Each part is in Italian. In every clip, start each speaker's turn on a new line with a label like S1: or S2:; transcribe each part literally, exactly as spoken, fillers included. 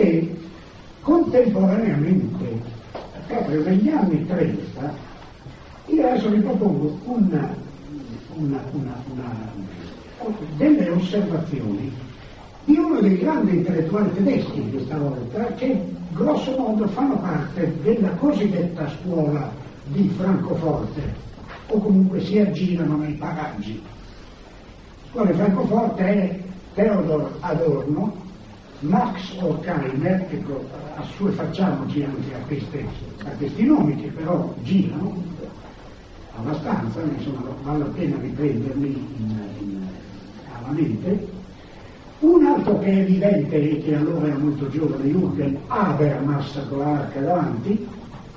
S1: che contemporaneamente, proprio negli anni trenta, io adesso vi propongo una, una, una, una, delle osservazioni di uno dei grandi intellettuali tedeschi questa volta, che grosso modo fanno parte della cosiddetta scuola di Francoforte, o comunque si aggirano nei paraggi. Scuola di Francoforte è Theodor Adorno, Max Horkheimer, che assuefacciamoci anche a, queste, a questi nomi che però girano abbastanza, insomma vale la pena riprenderli in, in, alla mente. Un altro che è evidente e che allora era molto giovane, Jürgen Habermas con l'arca davanti,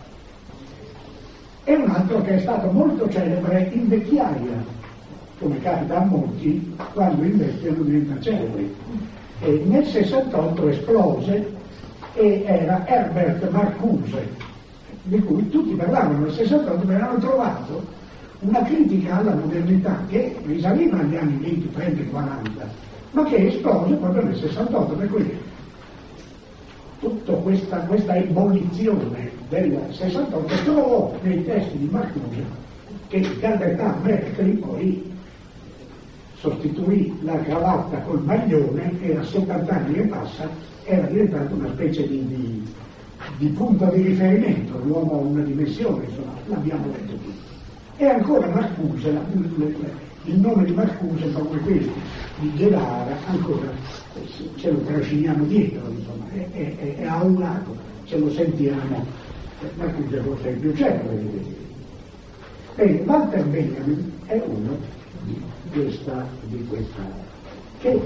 S1: e un altro che è stato molto celebre in vecchiaia, come capita a molti, quando invecchiano diventa celebre. E nel sessantotto esplose e era Herbert Marcuse, di cui tutti parlavano nel sessantotto, perché avevano trovato una critica alla modernità che risaliva agli anni venti, trenta e quaranta, ma che esplose proprio nel sessantotto, per cui tutta questa, questa ebollizione del sessantotto trovò nei testi di Marcuse, che per realtà Merkel poi sostituì la cravatta col maglione, e a settanta anni e passa era diventato una specie di, di, di punto di riferimento, l'uomo ha una dimensione, insomma, l'abbiamo detto tutti. E ancora Marcuse, la, il nome di Marcuse, come questo, di Guevara, ancora ce lo trasciniamo dietro, insomma, è, è, è a un lato, ce lo sentiamo, Marcuse forse è il più celebre di questi. Bene, Walter Benjamin è uno di questa, di questa che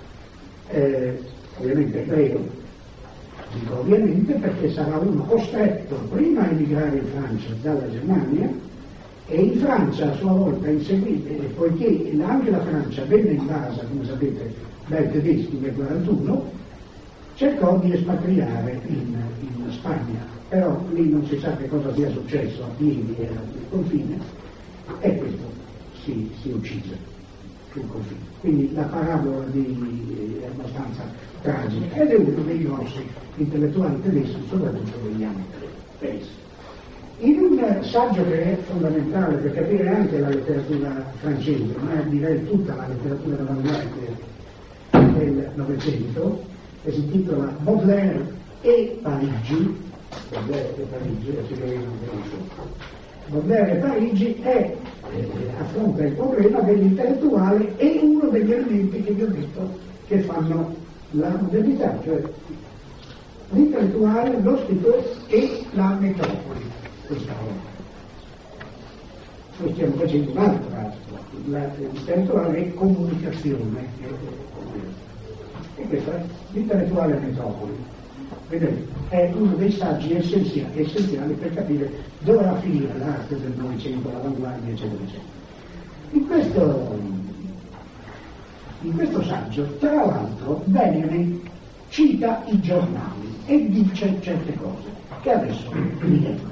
S1: eh, ovviamente è ebreo, dico ovviamente perché sarà uno costretto prima a emigrare in Francia dalla Germania, e in Francia a sua volta inseguite, poiché anche la Francia venne invasa, come sapete, dai tedeschi nel quarantuno, cercò di espatriare in, in Spagna, però lì non si sa che cosa sia successo a piedi e al confine, e questo si, si uccise sul confine. Quindi la parabola di, è abbastanza tragica, ed è uno dei grossi intellettuali tedeschi, soprattutto degli anni trenta. In un saggio che è fondamentale per capire anche la letteratura francese, ma direi tutta la letteratura dell'avanguardia del Novecento, che si intitola Baudelaire e Parigi, Baudelaire e Parigi, la si vede Baudelaire e Parigi, è, eh, affronta il problema dell'intellettuale e uno degli elementi che vi ho detto che fanno la modernità, cioè l'intellettuale, lo scrittore e la metropoli. Questa volta noi stiamo facendo un'altra, l'intellettuale è comunicazione, e questa è l'intellettuale metropoli. Vedete, è uno dei saggi essenziali, essenziali per capire dove va a finire l'arte del Novecento, l'avanguardia, eccetera, eccetera. In questo, in questo saggio, tra l'altro, Benjamin cita i giornali e dice certe cose che adesso vi leggo.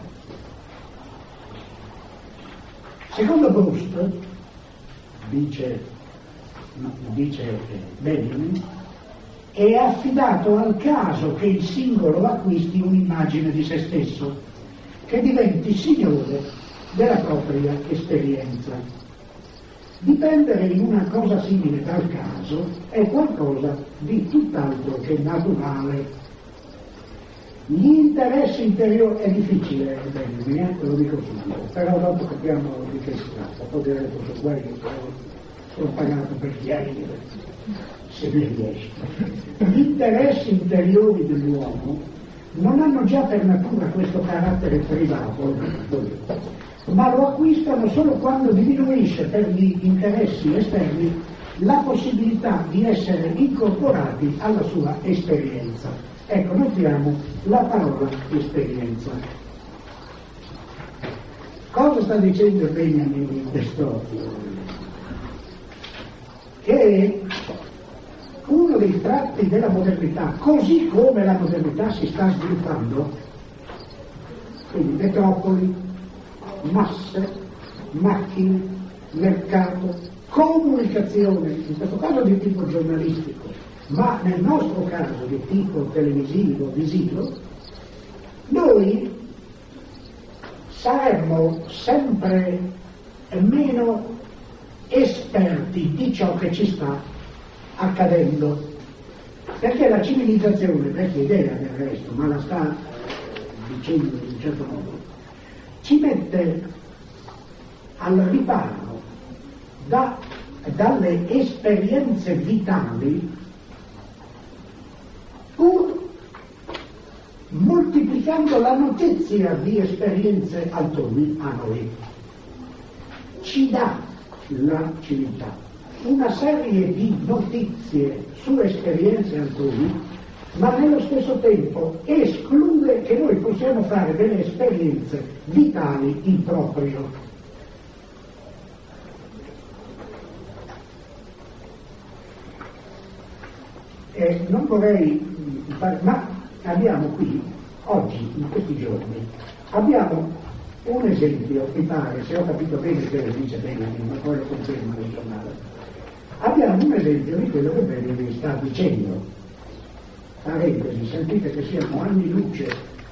S1: Secondo Proust, dice, no, dice Benjamin, è affidato al caso che il singolo acquisti un'immagine di se stesso, che diventi signore della propria esperienza. Dipendere in una cosa simile dal caso è qualcosa di tutt'altro che naturale. Gli interessi interiori è difficile, bene, ve lo dico subito, però dopo capiamo di che si tratta, poi direi che sono quelli che sono pagato per chiarire, se mi riesce. Gli interessi interiori dell'uomo non hanno già per natura questo carattere privato, ma lo acquistano solo quando diminuisce per gli interessi esterni la possibilità di essere incorporati alla sua esperienza. Ecco, notiamo la parola esperienza. Cosa sta dicendo Benjamin in questo? Che uno dei tratti della modernità, così come la modernità si sta sviluppando, quindi metropoli, masse, macchine, mercato, comunicazione, in questo caso di tipo giornalistico, ma nel nostro caso di tipo televisivo, visivo, noi saremmo sempre meno esperti di ciò che ci sta accadendo, perché la civilizzazione, vecchia idea del resto, ma la sta dicendo in un certo modo, ci mette al riparo da, dalle esperienze vitali, pur moltiplicando la notizia di esperienze altrui a noi. Ci dà la civiltà una serie di notizie su esperienze altrui, ma nello stesso tempo esclude che noi possiamo fare delle esperienze vitali in proprio. Eh, non vorrei fare, ma abbiamo qui, oggi, in questi giorni, abbiamo un esempio, mi pare, se ho capito bene che lo dice bene, ma poi lo confermo nel giornale, abbiamo un esempio di quello che Benjamin sta dicendo. Parentesi, sentite che siamo anni luce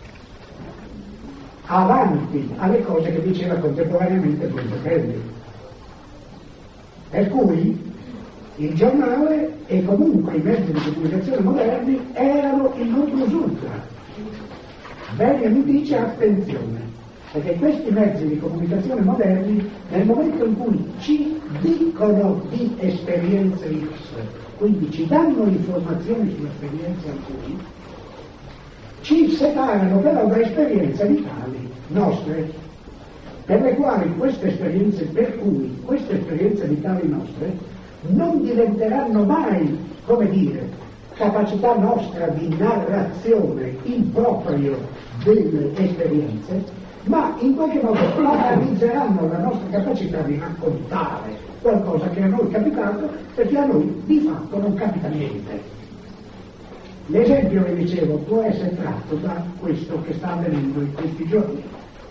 S1: avanti alle cose che diceva contemporaneamente Benjamin. Per cui il giornale e comunque i mezzi di comunicazione moderni erano il non plus ultra. Benjamin dice attenzione, perché questi mezzi di comunicazione moderni, nel momento in cui ci dicono di esperienze X, quindi ci danno informazioni sulle esperienze altrui, ci separano però da esperienze vitali nostre, per le quali queste esperienze, per cui queste esperienze vitali nostre non diventeranno mai, come dire, capacità nostra di narrazione in proprio delle esperienze, ma in qualche modo paralizzeranno la nostra capacità di raccontare qualcosa che a noi è capitato, perché a noi di fatto non capita niente. L'esempio che dicevo può essere tratto da questo che sta avvenendo in questi giorni.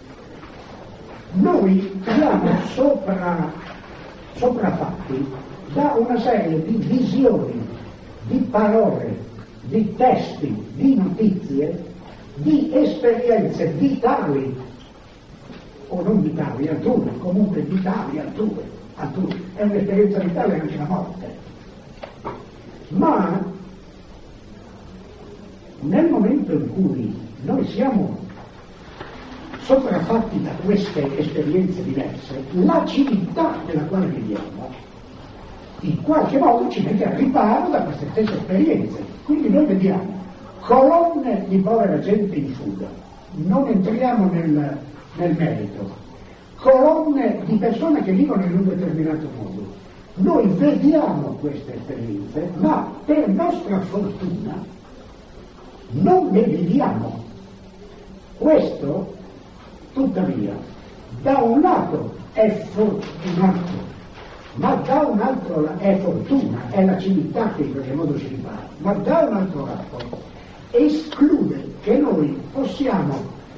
S1: Noi siamo sopra, sopraffatti da una serie di visioni, di parole, di testi, di notizie, di esperienze vitali, o non vitali, altrui, comunque vitali, altrui, altrui. È un'esperienza vitale anche la morte. Ma nel momento in cui noi siamo sopraffatti da queste esperienze diverse, la civiltà nella quale viviamo in qualche modo ci mette al riparo da queste stesse esperienze. Quindi noi vediamo colonne di povera gente in fuga, non entriamo nel, nel merito, colonne di persone che vivono in un determinato modo. Noi vediamo queste esperienze, ma per nostra fortuna non le viviamo. Questo, tuttavia, da un lato è fortunato, ma da un altro lato è fortuna, è la civiltà che in qualche modo ci ripara, ma da un altro lato esclude che noi possiamo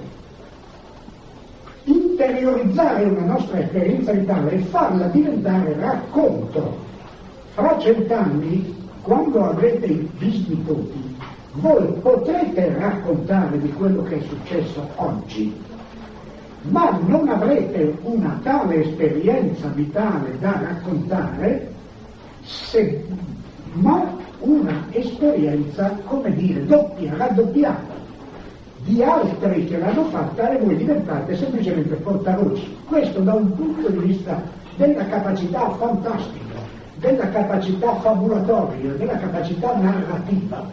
S1: interiorizzare una nostra esperienza vitale e farla diventare racconto. Fra cent'anni, quando avrete i bisnipoti, voi potrete raccontare di quello che è successo oggi, ma non avrete una tale esperienza vitale da raccontare, se, ma una esperienza, come dire, doppia, raddoppiata, di altri che l'hanno fatta, e voi diventate semplicemente portavoce. Questo da un punto di vista della capacità fantastica, della capacità fabulatoria, della capacità narrativa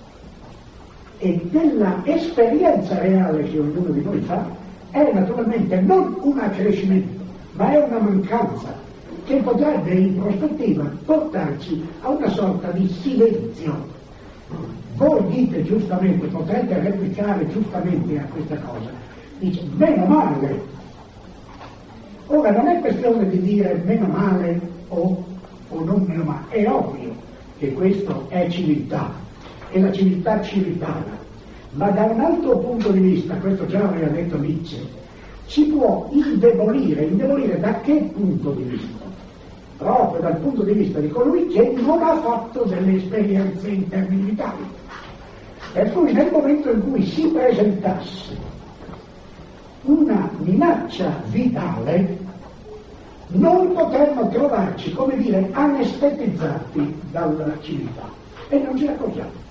S1: e della esperienza reale che ognuno di noi fa, è naturalmente non un accrescimento, ma è una mancanza che potrebbe in prospettiva portarci a una sorta di silenzio. Voi dite giustamente, potrete replicare giustamente a questa cosa, dice meno male. Ora non è questione di dire meno male o, o non meno male, è ovvio che questo è civiltà, è la civiltà ci ripara, ma da un altro punto di vista, questo già aveva detto Nietzsche, ci può indebolire, indebolire da che punto di vista? proprio dal punto di vista di colui che non ha fatto delle esperienze in termini vitali. Per cui nel momento in cui si presentasse una minaccia vitale, non potremmo trovarci, come dire, anestetizzati dalla civiltà. E non ci accorgiamo.